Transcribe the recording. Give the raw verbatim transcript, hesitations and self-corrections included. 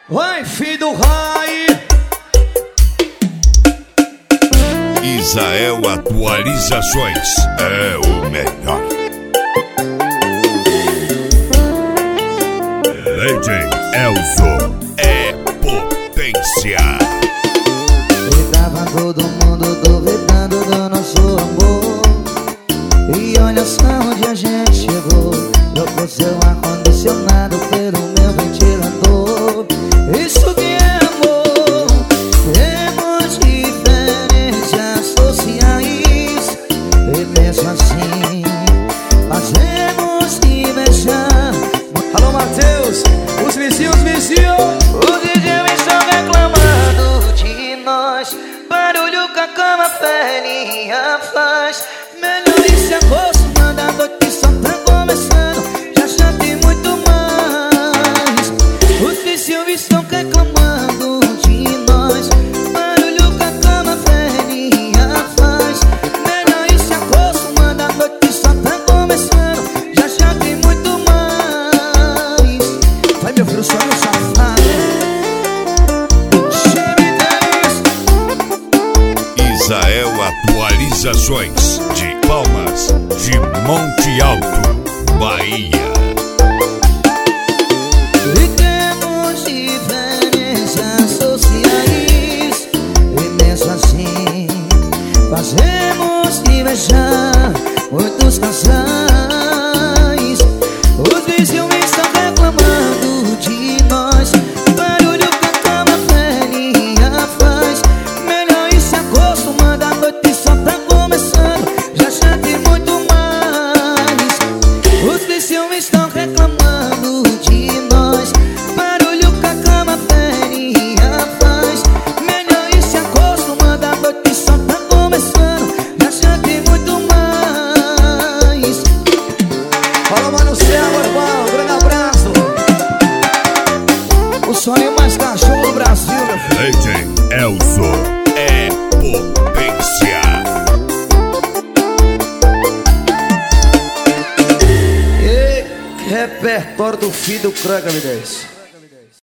Vai, filho do Rai. Israel Atualizações é o melhor. Legend Elzo é potência. E tava todo mundo duvidando do nosso amor. E olha só onde a gente chegou. Trocou seu ar-condicionado pelo meu ventilador. Isso que é amor. Temos diferenças sociais e mesmo assim fazemos se beijar. Alô, Matheus, os vizinhos, vizinhos. Os vizinhos estão reclamando de nós. Barulho que a cama velhinha faz. Melhor ir se acostumando, a noite só tá começando. Já já tem muito mais. Os vizinhos estão reclamando de nós. Barulho que a cama velhinha faz. Melhor ir se acostumando, a noite só tá começando. Já já tem muito mais. Vai, meu filho, só meu safado. Israel Atualizações de Palmas de Monte Alto, Bahia. E temos diferenças sociais e mesmo assim fazemos se beijar muitos casais. Os vizinhos estão reclamando de nós. Barulho que a cama velhinha faz. Melhor ir se acostumando, a noite só tá começando. Já já tem muito mais. Os vizinhos estão reclamando de nós. Barulho que a cama velhinha faz. Melhor ir se acostumando, a noite só tá começando. Já já tem muito mais. Fala, mano, céu, irmão, um grande abraço. O sonho mais cachorro do Brasil, meu filho. Legend Elzo é potência. Ei, que repertório do filho do Craig, me dez.